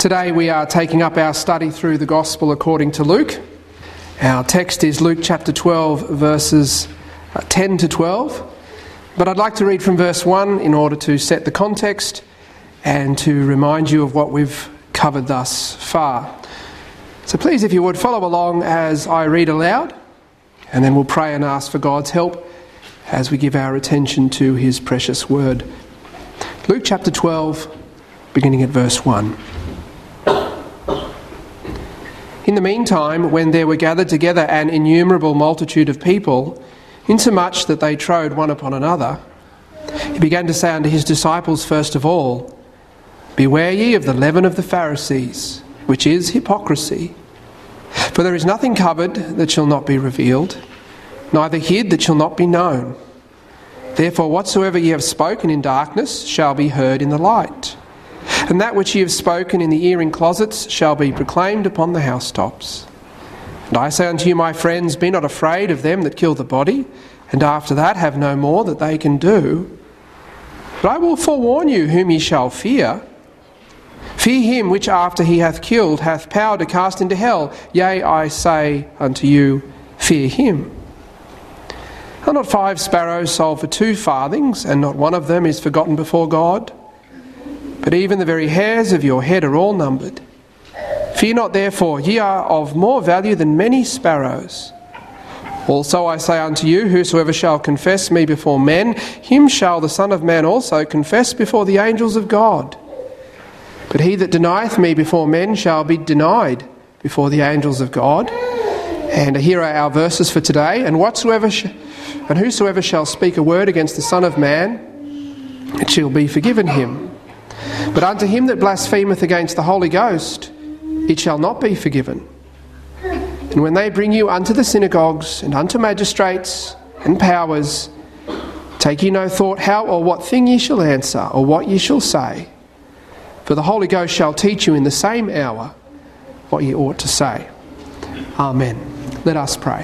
Today we are taking up our study through the Gospel according to Luke. Our text is Luke chapter 12 verses 10 to 12. But I'd like to read from verse 1 in order to set the context and to remind you of what we've covered thus far. So please, if you would, follow along as I read aloud, and then we'll pray and ask for God's help as we give our attention to his precious word. Luke chapter 12, beginning at verse 1. In the meantime, when there were gathered together an innumerable multitude of people, insomuch that they trode one upon another, he began to say unto his disciples first of all, Beware ye of the leaven of the Pharisees, which is hypocrisy. For there is nothing covered that shall not be revealed, neither hid that shall not be known. Therefore whatsoever ye have spoken in darkness shall be heard in the light, and that which ye have spoken in the ear in closets shall be proclaimed upon the housetops. And I say unto you, my friends, be not afraid of them that kill the body, and after that have no more that they can do. But I will forewarn you whom ye shall fear. Fear him which after he hath killed hath power to cast into hell. Yea, I say unto you, fear him. Are not 5 sparrows sold for 2 farthings, and not one of them is forgotten before God? But even the very hairs of your head are all numbered. Fear not therefore, ye are of more value than many sparrows. Also I say unto you, whosoever shall confess me before men, him shall the Son of Man also confess before the angels of God. But he that denieth me before men shall be denied before the angels of God. And here are our verses for today. And whosoever shall speak a word against the Son of Man, it shall be forgiven him. But unto him that blasphemeth against the Holy Ghost, it shall not be forgiven. And when they bring you unto the synagogues and unto magistrates and powers, take ye no thought how or what thing ye shall answer, or what ye shall say. For the Holy Ghost shall teach you in the same hour what ye ought to say. Amen. Let us pray.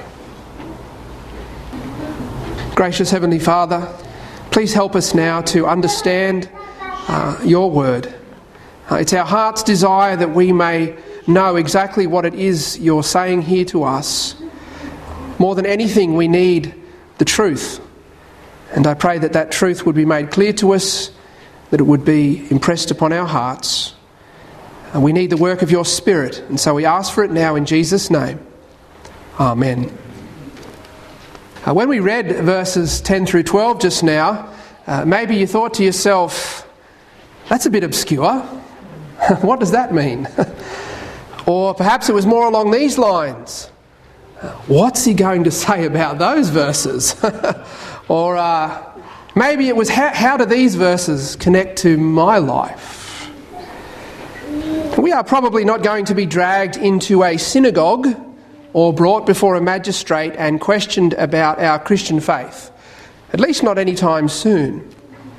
Gracious Heavenly Father, please help us now to understand your word. It's our heart's desire that we may know exactly what it is you're saying here to us. More than anything, we need the truth. And I pray that that truth would be made clear to us, that it would be impressed upon our hearts. And we need the work of your Spirit, and so we ask for it now in Jesus' name. Amen. When we read verses 10 through 12 just now, maybe you thought to yourself, that's a bit obscure. What does that mean? Or perhaps it was more along these lines. What's he going to say about those verses? Or maybe it was, how do these verses connect to my life? We are probably not going to be dragged into a synagogue or brought before a magistrate and questioned about our Christian faith. At least not anytime soon.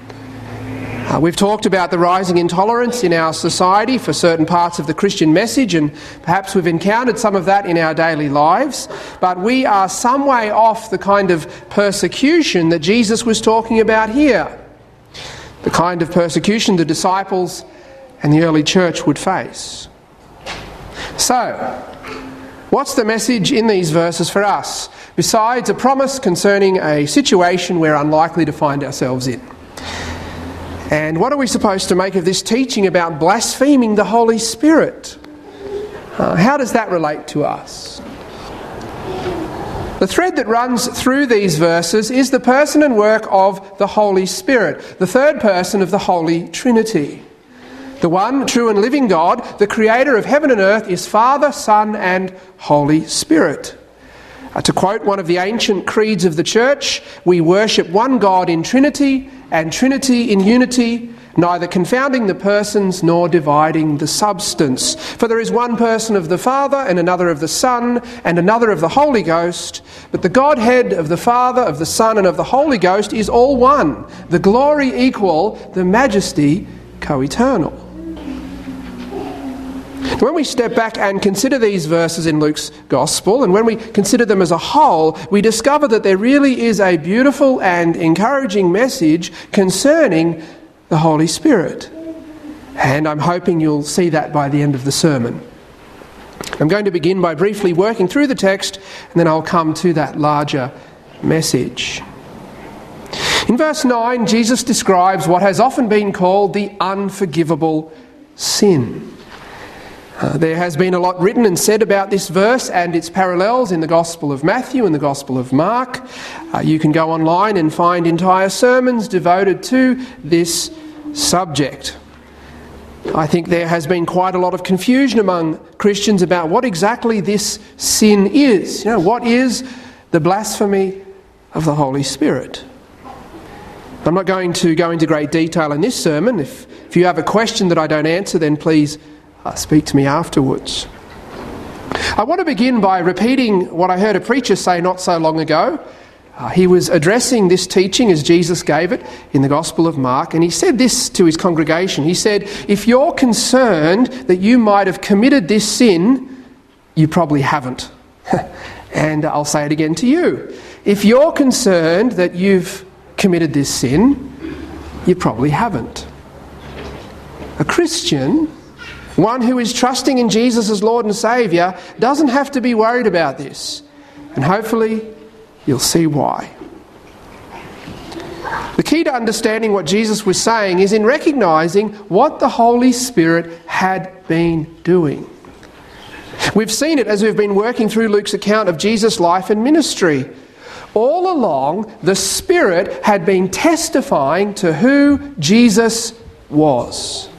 We've talked about the rising intolerance in our society for certain parts of the Christian message, and perhaps we've encountered some of that in our daily lives, but we are some way off the kind of persecution that Jesus was talking about here. The kind of persecution the disciples and the early church would face. So, what's the message in these verses for us, besides a promise concerning a situation we're unlikely to find ourselves in? And what are we supposed to make of this teaching about blaspheming the Holy Spirit? How does that relate to us? The thread that runs through these verses is the person and work of the Holy Spirit, the third person of the Holy Trinity. The one true and living God, the creator of heaven and earth, is Father, Son, and Holy Spirit. To quote one of the ancient creeds of the Church, we worship one God in Trinity, and Trinity in unity, neither confounding the persons nor dividing the substance. For there is one person of the Father, and another of the Son, and another of the Holy Ghost, but the Godhead of the Father, of the Son, and of the Holy Ghost is all one, the glory equal, the majesty co-eternal. When we step back and consider these verses in Luke's Gospel, and when we consider them as a whole, we discover that there really is a beautiful and encouraging message concerning the Holy Spirit. And I'm hoping you'll see that by the end of the sermon. I'm going to begin by briefly working through the text, and then I'll come to that larger message. In verse 9, Jesus describes what has often been called the unforgivable sin. There has been a lot written and said about this verse and its parallels in the Gospel of Matthew and the Gospel of Mark. You can go online and find entire sermons devoted to this subject. I think there has been quite a lot of confusion among Christians about what exactly this sin is. What is the blasphemy of the Holy Spirit? I'm not going to go into great detail in this sermon. If you have a question that I don't answer, then please speak to me afterwards. I want to begin by repeating what I heard a preacher say not so long ago. He was addressing this teaching as Jesus gave it in the Gospel of Mark, and he said this to his congregation. He said, if you're concerned that you might have committed this sin, you probably haven't. And I'll say it again to you. If you're concerned that you've committed this sin, you probably haven't. A Christian, one who is trusting in Jesus as Lord and Saviour, doesn't have to be worried about this. And hopefully you'll see why. The key to understanding what Jesus was saying is in recognising what the Holy Spirit had been doing. We've seen it as we've been working through Luke's account of Jesus' life and ministry. All along, the Spirit had been testifying to who Jesus was.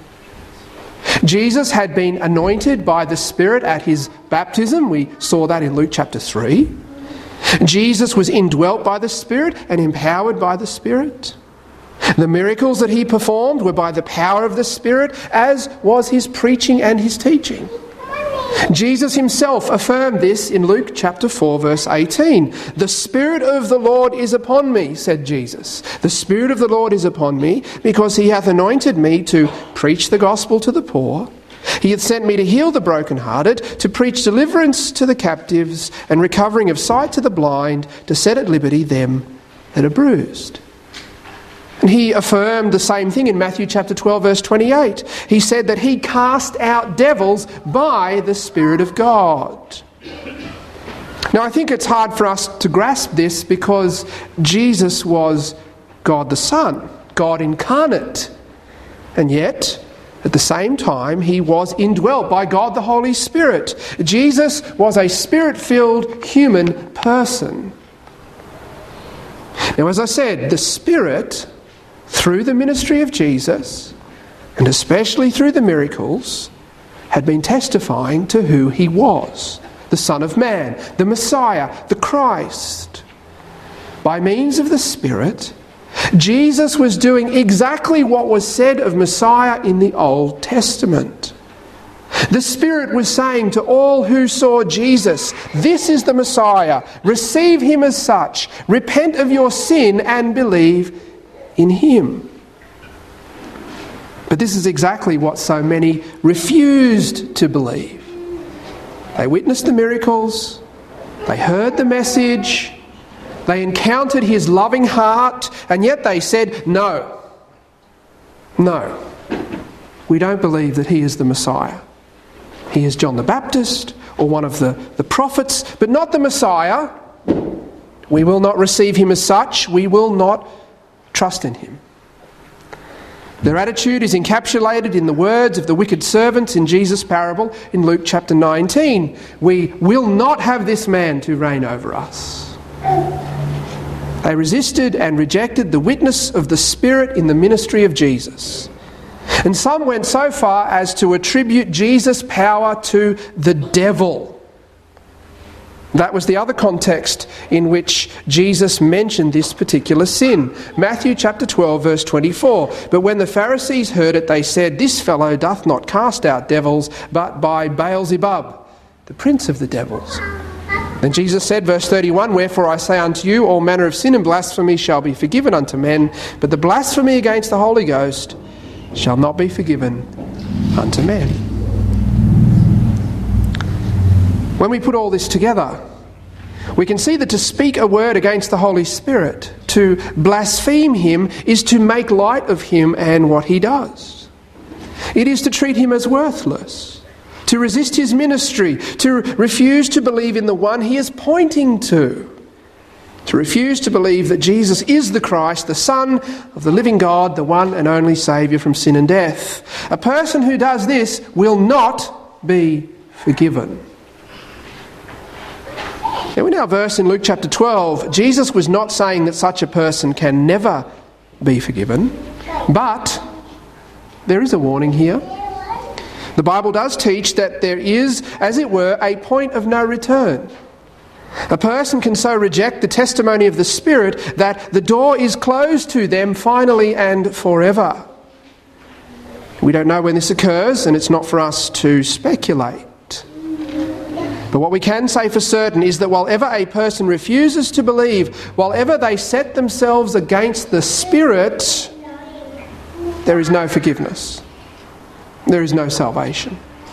Jesus had been anointed by the Spirit at his baptism. We saw that in Luke chapter 3. Jesus was indwelt by the Spirit and empowered by the Spirit. The miracles that he performed were by the power of the Spirit, as was his preaching and his teaching. Jesus himself affirmed this in Luke chapter 4 verse 18. The Spirit of the Lord is upon me, said Jesus. The Spirit of the Lord is upon me because he hath anointed me to preach the gospel to the poor. He hath sent me to heal the brokenhearted, to preach deliverance to the captives and recovering of sight to the blind, to set at liberty them that are bruised. And he affirmed the same thing in Matthew chapter 12 verse 28. He said that he cast out devils by the Spirit of God. Now I think it's hard for us to grasp this because Jesus was God the Son, God incarnate. And yet, at the same time, he was indwelt by God the Holy Spirit. Jesus was a Spirit-filled human person. Now as I said, the Spirit, through the ministry of Jesus, and especially through the miracles, had been testifying to who he was, the Son of Man, the Messiah, the Christ. By means of the Spirit, Jesus was doing exactly what was said of Messiah in the Old Testament. The Spirit was saying to all who saw Jesus, this is the Messiah, receive him as such, repent of your sin and believe in him. But this is exactly what so many refused to believe. They witnessed the miracles, they heard the message, they encountered his loving heart, and yet they said, no, we don't believe that he is the Messiah. He is John the Baptist or one of the prophets, but not the Messiah. We will not receive him as such. We will not trust in him. Their attitude is encapsulated in the words of the wicked servants in Jesus' parable in Luke chapter 19. We will not have this man to reign over us. They resisted and rejected the witness of the Spirit in the ministry of Jesus. And some went so far as to attribute Jesus' power to the devil. That was the other context in which Jesus mentioned this particular sin. Matthew chapter 12 verse 24. But when the Pharisees heard it, they said, this fellow doth not cast out devils, but by Beelzebub, the prince of the devils. Then Jesus said, verse 31, wherefore I say unto you, all manner of sin and blasphemy shall be forgiven unto men, but the blasphemy against the Holy Ghost shall not be forgiven unto men. When we put all this together, we can see that to speak a word against the Holy Spirit, to blaspheme him, is to make light of him and what he does. It is to treat him as worthless, to resist his ministry, to refuse to believe in the one he is pointing to refuse to believe that Jesus is the Christ, the Son of the living God, the one and only Saviour from sin and death. A person who does this will not be forgiven. Now, in our verse in Luke chapter 12, Jesus was not saying that such a person can never be forgiven, but there is a warning here. The Bible does teach that there is, as it were, a point of no return. A person can so reject the testimony of the Spirit that the door is closed to them finally and forever. We don't know when this occurs, and it's not for us to speculate. But what we can say for certain is that while ever a person refuses to believe, while ever they set themselves against the Spirit, there is no forgiveness. There is no salvation.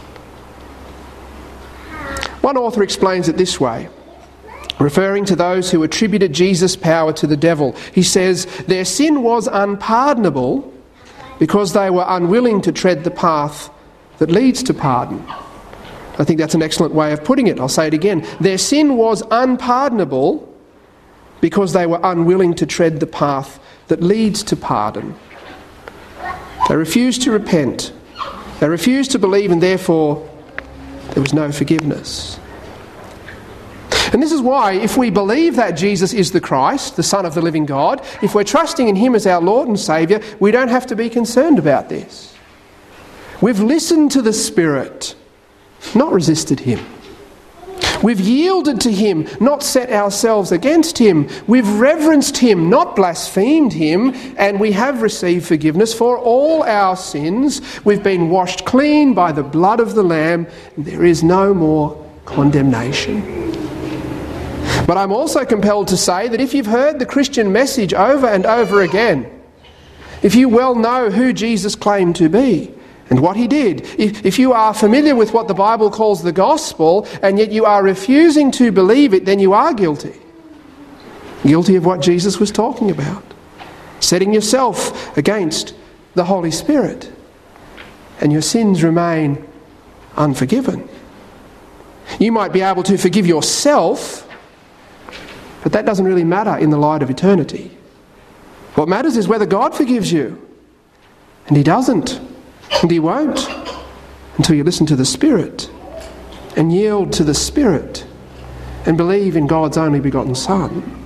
One author explains it this way, referring to those who attributed Jesus' power to the devil. He says, their sin was unpardonable because they were unwilling to tread the path that leads to pardon. I think that's an excellent way of putting it. I'll say it again. Their sin was unpardonable because they were unwilling to tread the path that leads to pardon. They refused to repent. They refused to believe, and therefore there was no forgiveness. And this is why, if we believe that Jesus is the Christ, the Son of the living God, if we're trusting in him as our Lord and Saviour, we don't have to be concerned about this. We've listened to the Spirit, not resisted him. We've yielded to him, not set ourselves against him. We've reverenced him, not blasphemed him, and we have received forgiveness for all our sins. We've been washed clean by the blood of the Lamb, and there is no more condemnation. But I'm also compelled to say that if you've heard the Christian message over and over again, if you well know who Jesus claimed to be and what he did, if you are familiar with what the Bible calls the gospel and yet you are refusing to believe it, then you are guilty. Guilty of what Jesus was talking about. Setting yourself against the Holy Spirit. And your sins remain unforgiven. You might be able to forgive yourself, but that doesn't really matter in the light of eternity. What matters is whether God forgives you. And he doesn't. And he won't until you listen to the Spirit and yield to the Spirit and believe in God's only begotten Son.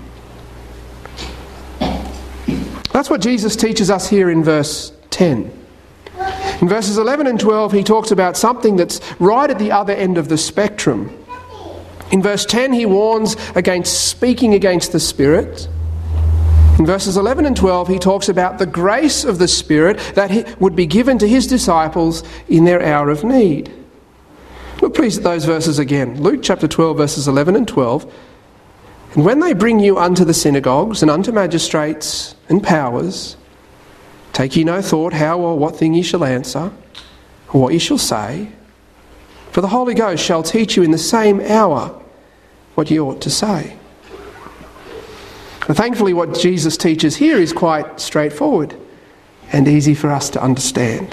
That's what Jesus teaches us here in verse 10. In verses 11 and 12 he talks about something that's right at the other end of the spectrum. In verse 10 he warns against speaking against the Spirit. In verses 11 and 12 he talks about the grace of the Spirit that would be given to his disciples in their hour of need. Look please at those verses again. Luke chapter 12 verses 11 and 12. And when they bring you unto the synagogues and unto magistrates and powers, take ye no thought how or what thing ye shall answer, or what ye shall say, for the Holy Ghost shall teach you in the same hour what ye ought to say. Now, thankfully, what Jesus teaches here is quite straightforward and easy for us to understand.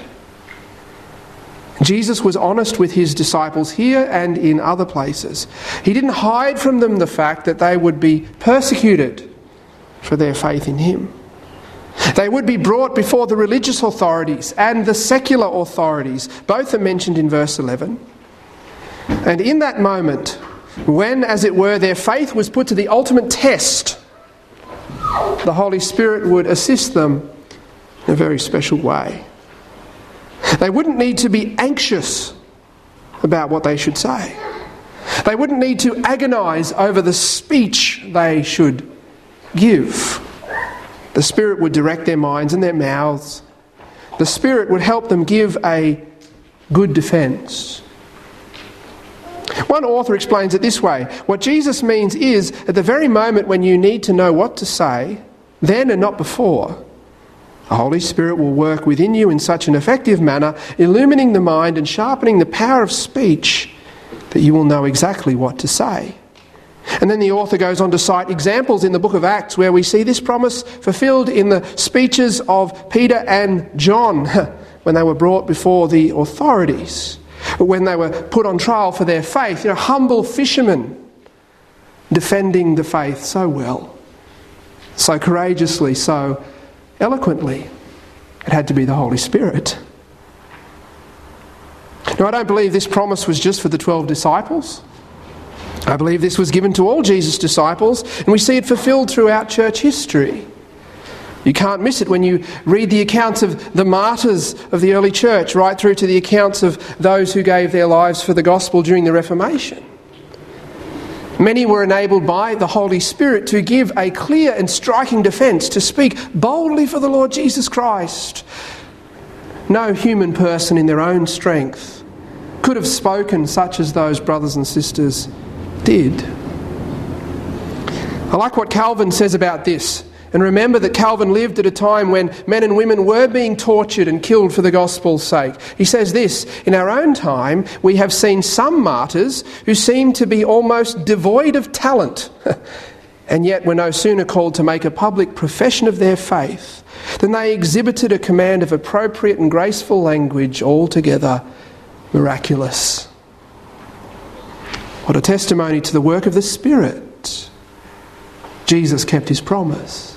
Jesus was honest with his disciples here and in other places. He didn't hide from them the fact that they would be persecuted for their faith in him. They would be brought before the religious authorities and the secular authorities. Both are mentioned in verse 11. And in that moment, when, as it were, their faith was put to the ultimate test, the Holy Spirit would assist them in a very special way. They wouldn't need to be anxious about what they should say. They wouldn't need to agonise over the speech they should give. The Spirit would direct their minds and their mouths. The Spirit would help them give a good defence. One author explains it this way. What Jesus means is, at the very moment when you need to know what to say, then and not before, the Holy Spirit will work within you in such an effective manner, illumining the mind and sharpening the power of speech, that you will know exactly what to say. And then the author goes on to cite examples in the book of Acts where we see this promise fulfilled in the speeches of Peter and John when they were brought before the authorities, when they were put on trial for their faith. Humble fishermen defending the faith so well, so courageously, so eloquently. It had to be the Holy Spirit. Now, I don't believe this promise was just for the 12 disciples. I believe this was given to all Jesus' disciples, and we see it fulfilled throughout church history. You can't miss it when you read the accounts of the martyrs of the early church, right through to the accounts of those who gave their lives for the gospel during the Reformation. Many were enabled by the Holy Spirit to give a clear and striking defence, to speak boldly for the Lord Jesus Christ. No human person in their own strength could have spoken such as those brothers and sisters did. I like what Calvin says about this. And remember that Calvin lived at a time when men and women were being tortured and killed for the gospel's sake. He says this: in our own time, we have seen some martyrs who seem to be almost devoid of talent, and yet were no sooner called to make a public profession of their faith than they exhibited a command of appropriate and graceful language altogether miraculous. What a testimony to the work of the Spirit. Jesus kept his promise.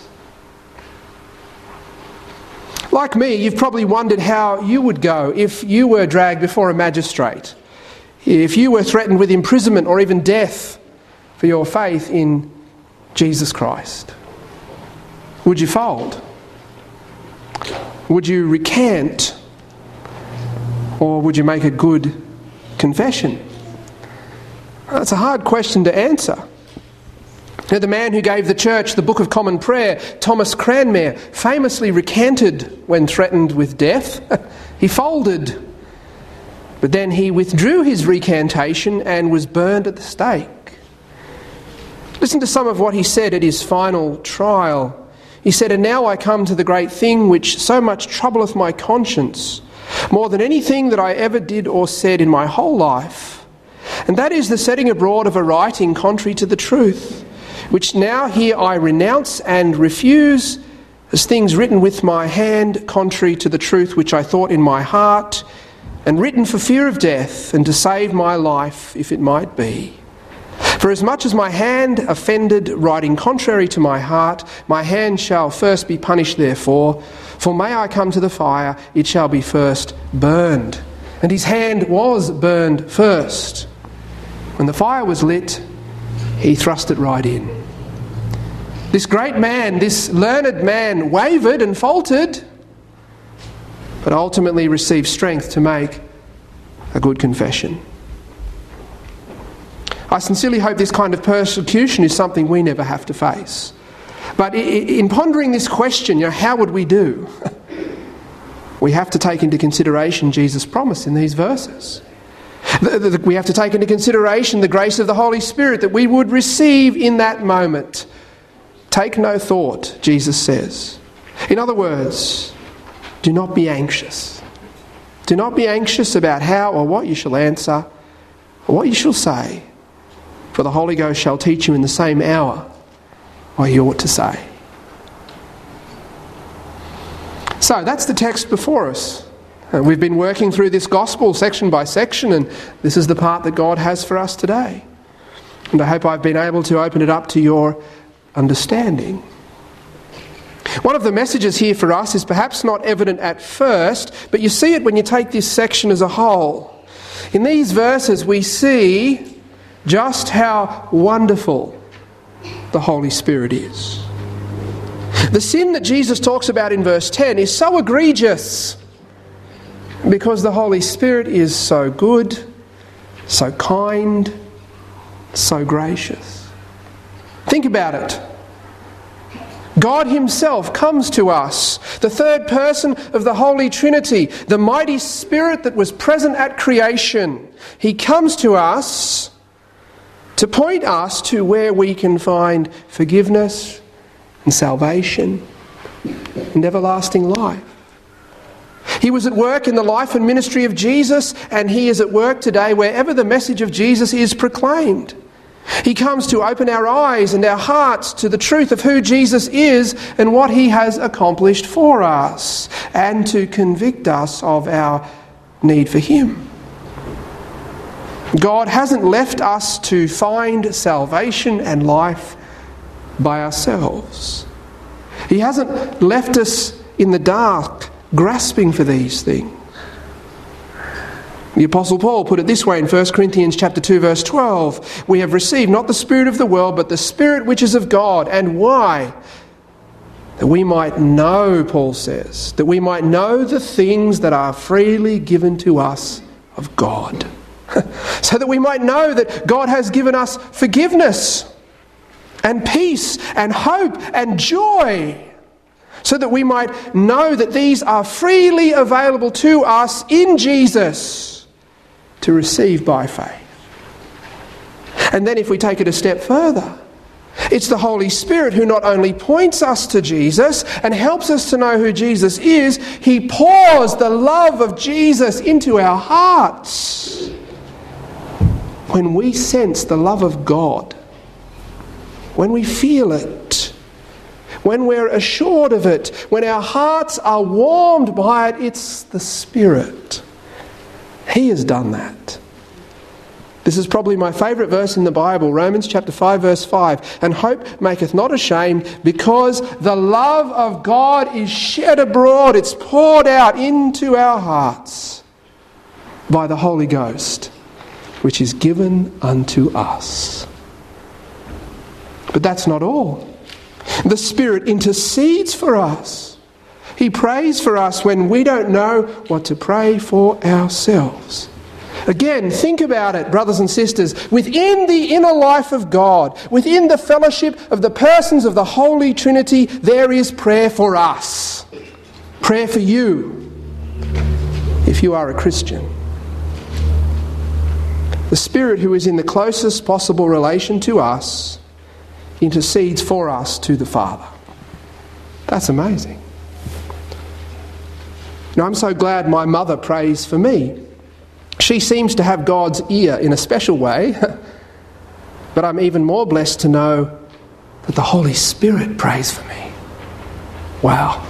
Like me, you've probably wondered how you would go if you were dragged before a magistrate, if you were threatened with imprisonment or even death for your faith in Jesus Christ. Would you fold? Would you recant? Or would you make a good confession? That's a hard question to answer. Now, the man who gave the church the Book of Common Prayer, Thomas Cranmer, famously recanted when threatened with death. He folded. But then he withdrew his recantation and was burned at the stake. Listen to some of what he said at his final trial. He said, "And now I come to the great thing which so much troubleth my conscience, more than anything that I ever did or said in my whole life. And that is the setting abroad of a writing contrary to the truth, which now here I renounce and refuse, as things written with my hand, contrary to the truth which I thought in my heart, and written for fear of death, and to save my life, if it might be. For as much as my hand offended, writing contrary to my heart, my hand shall first be punished therefore. For may I come to the fire, it shall be first burned." And his hand was burned first. When the fire was lit, he thrust it right in. This great man, this learned man, wavered and faltered, but ultimately received strength to make a good confession. I sincerely hope this kind of persecution is something we never have to face. But in pondering this question, how would we do? We have to take into consideration Jesus' promise in these verses. We have to take into consideration the grace of the Holy Spirit that we would receive in that moment. Take no thought, Jesus says. In other words, do not be anxious. Do not be anxious about how or what you shall answer or what you shall say, for the Holy Ghost shall teach you in the same hour what you ought to say. So that's the text before us. We've been working through this gospel section by section, and this is the part that God has for us today. And I hope I've been able to open it up to your understanding. One of the messages here for us is perhaps not evident at first, but you see it when you take this section as a whole. In these verses we see just how wonderful the Holy Spirit is. The sin that Jesus talks about in verse 10 is so egregious because the Holy Spirit is so good, so kind, so gracious. Think about it. God himself comes to us, the third person of the Holy Trinity, the mighty Spirit that was present at creation. He comes to us to point us to where we can find forgiveness and salvation and everlasting life. He was at work in the life and ministry of Jesus, and he is at work today wherever the message of Jesus is proclaimed. He comes to open our eyes and our hearts to the truth of who Jesus is and what he has accomplished for us, and to convict us of our need for him. God hasn't left us to find salvation and life by ourselves. He hasn't left us in the dark grasping for these things. The Apostle Paul put it this way in 1 Corinthians chapter 2, verse 12. We have received not the spirit of the world, but the Spirit which is of God. And why? That we might know, Paul says, that we might know the things that are freely given to us of God. So that we might know that God has given us forgiveness and peace and hope and joy. So that we might know that these are freely available to us in Jesus to receive by faith. And then if we take it a step further, it's the Holy Spirit who not only points us to Jesus and helps us to know who Jesus is, he pours the love of Jesus into our hearts. When we sense the love of God, when we feel it, when we're assured of it, when our hearts are warmed by it, it's the Spirit. He has done that. This is probably my favourite verse in the Bible, Romans chapter 5, verse 5. And hope maketh not ashamed, because the love of God is shed abroad, it's poured out into our hearts by the Holy Ghost, which is given unto us. But that's not all. The Spirit intercedes for us. He prays for us when we don't know what to pray for ourselves. Again, think about it, brothers and sisters. Within the inner life of God, within the fellowship of the persons of the Holy Trinity, there is prayer for us. Prayer for you, if you are a Christian. The Spirit, who is in the closest possible relation to us, intercedes for us to the Father. That's amazing. Now, I'm so glad my mother prays for me. She seems to have God's ear in a special way, but I'm even more blessed to know that the Holy Spirit prays for me. Wow.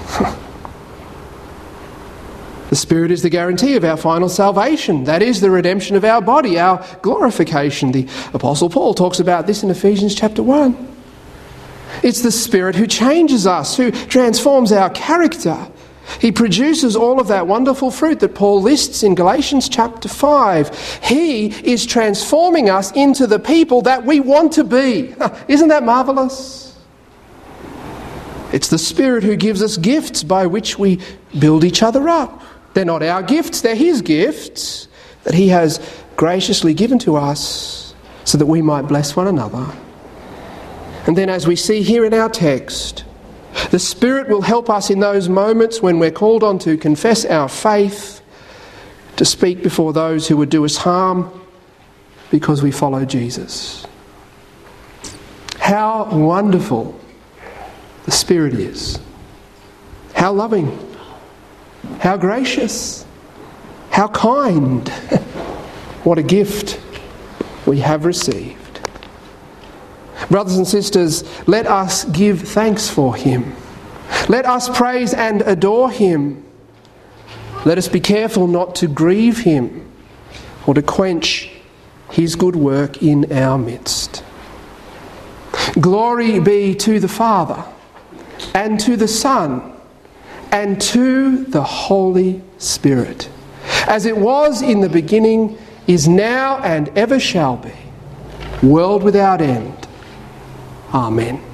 The Spirit is the guarantee of our final salvation. That is the redemption of our body, our glorification. The Apostle Paul talks about this in Ephesians chapter 1. It's the Spirit who changes us, who transforms our character. He produces all of that wonderful fruit that Paul lists in Galatians chapter 5. He is transforming us into the people that we want to be. Isn't that marvellous? It's the Spirit who gives us gifts by which we build each other up. They're not our gifts, they're his gifts that he has graciously given to us so that we might bless one another. And then, as we see here in our text, the Spirit will help us in those moments when we're called on to confess our faith, to speak before those who would do us harm because we follow Jesus. How wonderful the Spirit is. How loving. How gracious. How kind. What a gift we have received. Brothers and sisters, let us give thanks for him. Let us praise and adore him. Let us be careful not to grieve him or to quench his good work in our midst. Glory be to the Father, and to the Son, and to the Holy Spirit, as it was in the beginning, is now, and ever shall be, world without end. Amen.